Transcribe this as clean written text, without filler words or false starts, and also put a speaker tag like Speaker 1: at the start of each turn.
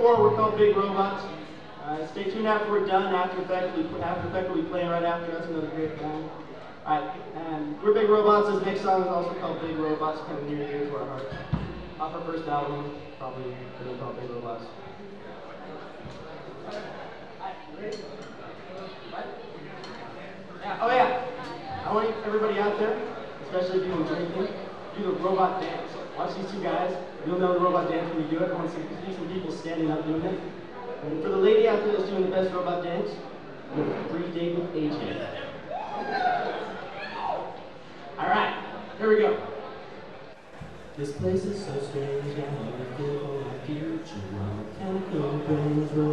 Speaker 1: 4, we're called Big Robots. Stay tuned after we're done. After Effect will be playing right after us, another great band. Alright, and we're Big Robots. This next song is also called Big Robots, kind of near and dear to our heart. Off our first album, probably going to be called Big Robots. Yeah, oh yeah, I want everybody out there, especially if you've been drinking, do the robot dance. Watch these two guys. You'll know the robot dance when you do it. I want to see some people standing up doing it. And for the lady out there that's doing the best robot dance, you have a free date with AJ. Alright, here we go. This place is so strange, I never feel like future. Chemical brains